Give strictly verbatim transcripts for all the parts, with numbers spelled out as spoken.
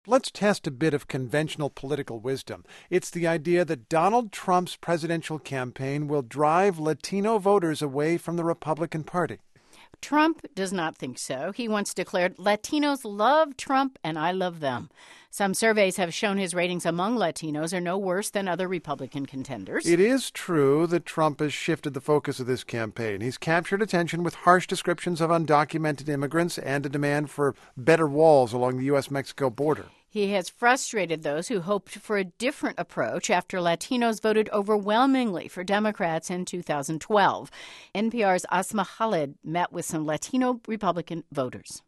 Let's test a bit of conventional political wisdom. It's the idea that Donald Trump's presidential campaign will drive Latino voters away from the Republican Party. Trump does not think so. He once declared, Latinos love Trump and I love them. Some surveys have shown his ratings among Latinos are no worse than other Republican contenders. It is true that Trump has shifted the focus of this campaign. He's captured attention with harsh descriptions of undocumented immigrants and a demand for better walls along the U S Mexico border. He has frustrated those who hoped for a different approach after Latinos voted overwhelmingly for Democrats in two thousand twelve. N P R's Asma Khalid met with some Latino Republican voters.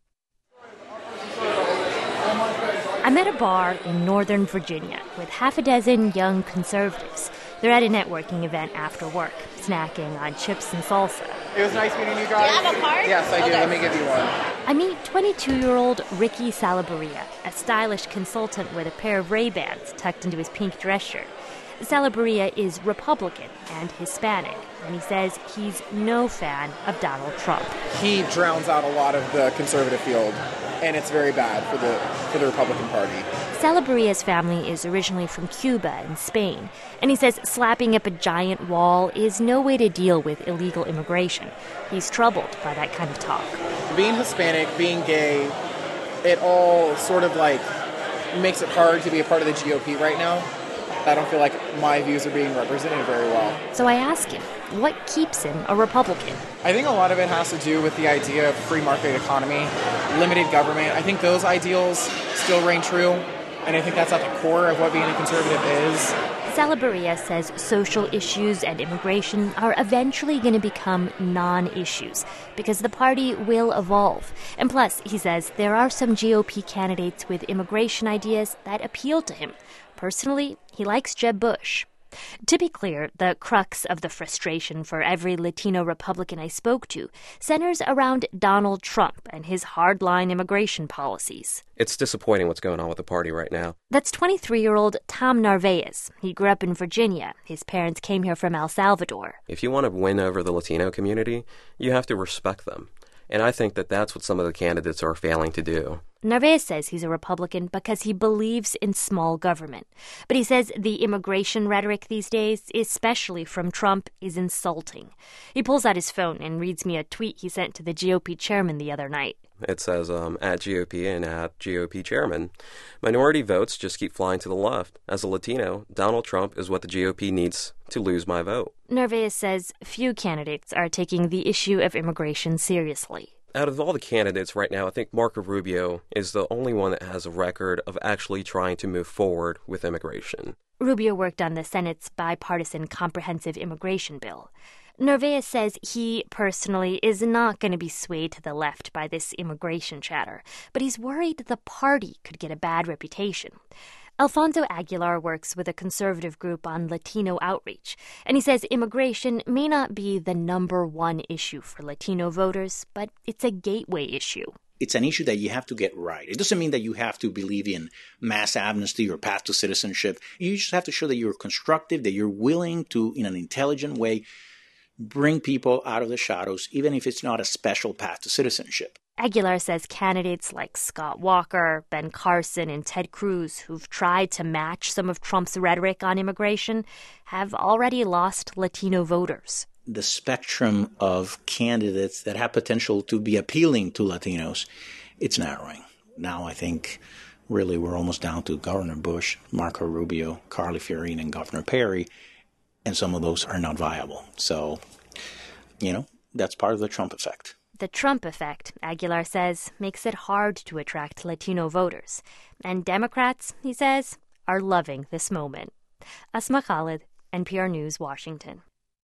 I'm at a bar in Northern Virginia with half a dozen young conservatives. They're at a networking event after work, snacking on chips and salsa. It was nice meeting you guys. Do you have a card? Yes, I do. Okay. Let me give you one. I meet twenty-two-year-old Ricky Salaberria, a stylish consultant with a pair of Ray-Bans tucked into his pink dress shirt. Salaberria is Republican and Hispanic, and he says he's no fan of Donald Trump. He drowns out a lot of the conservative field, and it's very bad for the for the Republican Party. Salaberria's family is originally from Cuba and Spain, and he says slapping up a giant wall is no way to deal with illegal immigration. He's troubled by that kind of talk. Being Hispanic, being gay, it all sort of like makes it hard to be a part of the G O P right now. I don't feel like my views are being represented very well. So I ask him, what keeps him a Republican? I think a lot of it has to do with the idea of free market economy, limited government. I think those ideals still reign true, and I think that's at the core of what being a conservative is. Salaberria says social issues and immigration are eventually going to become non-issues because the party will evolve. And plus, he says, there are some G O P candidates with immigration ideas that appeal to him. Personally, he likes Jeb Bush. To be clear, the crux of the frustration for every Latino Republican I spoke to centers around Donald Trump and his hardline immigration policies. It's disappointing what's going on with the party right now. That's twenty-three-year-old Tom Narvaez. He grew up in Virginia. His parents came here from El Salvador. If you want to win over the Latino community, you have to respect them. And I think that that's what some of the candidates are failing to do. Narvaez says he's a Republican because he believes in small government. But he says the immigration rhetoric these days, especially from Trump, is insulting. He pulls out his phone and reads me a tweet he sent to the G O P chairman the other night. It says, um, at G O P and at G O P chairman, minority votes just keep flying to the left. As a Latino, Donald Trump is what the G O P needs to lose my vote. Narvaez says few candidates are taking the issue of immigration seriously. Out of all the candidates right now, I think Marco Rubio is the only one that has a record of actually trying to move forward with immigration. Rubio worked on the Senate's bipartisan comprehensive immigration bill. Narvaez says he personally is not going to be swayed to the left by this immigration chatter, but he's worried the party could get a bad reputation. Alfonso Aguilar works with a conservative group on Latino outreach, and he says immigration may not be the number one issue for Latino voters, but it's a gateway issue. It's an issue that you have to get right. It doesn't mean that you have to believe in mass amnesty or path to citizenship. You just have to show that you're constructive, that you're willing to, in an intelligent way, bring people out of the shadows, even if it's not a special path to citizenship. Aguilar says candidates like Scott Walker, Ben Carson, and Ted Cruz, who've tried to match some of Trump's rhetoric on immigration, have already lost Latino voters. The spectrum of candidates that have potential to be appealing to Latinos, it's narrowing. Now I think really we're almost down to Governor Bush, Marco Rubio, Carly Fiorina, and Governor Perry, and some of those are not viable. So, you know, that's part of the Trump effect. The Trump effect, Aguilar says, makes it hard to attract Latino voters. And Democrats, he says, are loving this moment. Asma Khalid, N P R News, Washington.